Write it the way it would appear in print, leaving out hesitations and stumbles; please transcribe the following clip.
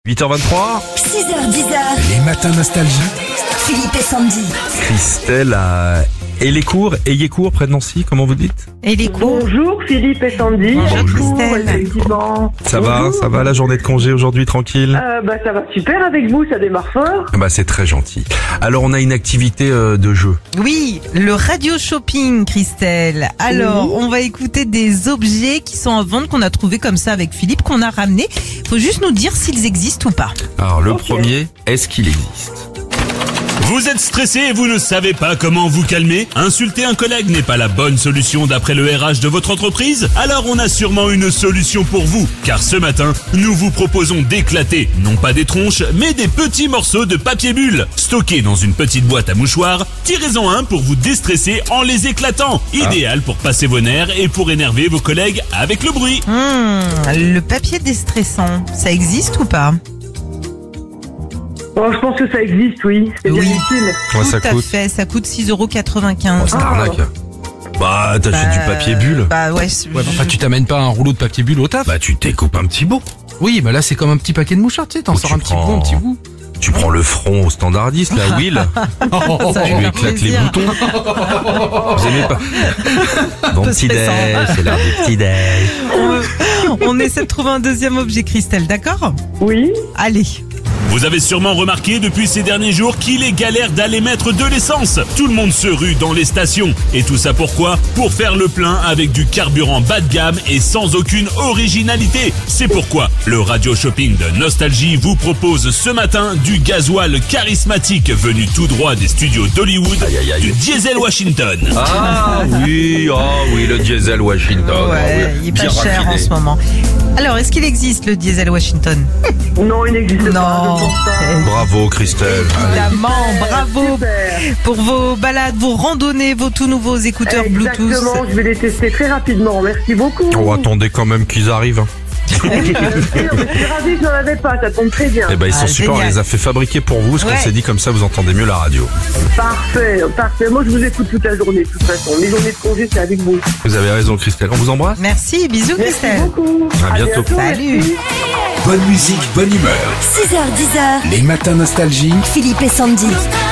8h23. 6h10. Les matins nostalgie. Philippe et Sandy. Christelle à Ayécourt, près de Nancy, comment vous dites? Bonjour Philippe et Sandy. Bonjour. Christelle. Effectivement. Ça va la journée de congé aujourd'hui, tranquille? Ça va super avec vous, ça démarre fort. C'est très gentil. Alors on a une activité de jeu. Oui, le radio shopping, Christelle. Alors, on va écouter des objets qui sont en vente qu'on a trouvé comme ça avec Philippe, qu'on a ramené. Faut juste nous dire s'ils existent ou pas. Alors le premier, est-ce qu'il existe? Vous êtes stressé et vous ne savez pas comment vous calmer? Insulter un collègue n'est pas la bonne solution d'après le RH de votre entreprise? Alors on a sûrement une solution pour vous, car ce matin, nous vous proposons d'éclater, non pas des tronches, mais des petits morceaux de papier bulle. Stockés dans une petite boîte à mouchoirs, tirez-en un pour vous déstresser en les éclatant. Idéal pour passer vos nerfs et pour énerver vos collègues avec le bruit. Le papier déstressant, ça existe ou pas? Je pense que ça existe, oui. C'est bien utile. Ouais, ça Tout à coûte. fait, ça coûte 6,95 €. C'est arnaque. T'achètes du papier bulle. Ouais, Tu t'amènes pas un rouleau de papier bulle au taf? Tu découpes un petit bout. Oui, là c'est comme un petit paquet de mouchards, tu sais, t'en Oh, sors tu un petit prends- bout, un petit bout. Tu prends le front au standardiste, la Will. ça Tu va lui faire éclates les plaisir. boutons. Vous aimez pas? Bon peu petit déj, stressant. c'est l'heure du petit déj. On essaie de trouver un deuxième objet, Christelle, d'accord? Oui. Allez. Vous avez sûrement remarqué depuis ces derniers jours qu'il est galère d'aller mettre de l'essence. Tout le monde se rue dans les stations. Et tout ça pourquoi? Pour faire le plein avec du carburant bas de gamme et sans aucune originalité. C'est pourquoi le radio shopping de Nostalgie vous propose ce matin du gasoil charismatique venu tout droit des studios d'Hollywood, du diesel Washington. Ah oui, le diesel Washington. Ouais, il est pas cher en ce moment. Alors, est-ce qu'il existe le diesel Washington? Non, il n'existe pas. Non. Je pense pas. Bravo Christelle. Évidemment, bravo Super. pour vos balades, vos randonnées, vos tout nouveaux écouteurs Bluetooth. Exactement, je vais les tester très rapidement. Merci beaucoup. Attendez quand même qu'ils arrivent. Je suis ravie, je n'en avais pas, ça tombe très bien. Ils sont super, génial. on les a fait fabriquer pour vous, parce qu'on Ouais. s'est dit comme ça vous entendez mieux la radio. Parfait. Moi, je vous écoute toute la journée, de toute façon. Mes journées de congé, c'est avec vous. Vous avez raison Christelle, on vous embrasse. Merci, bisous Merci Christelle. beaucoup. À bientôt. Salut. merci. Bonne musique, bonne humeur. 6h10. Les matins nostalgie. Philippe et Sandy.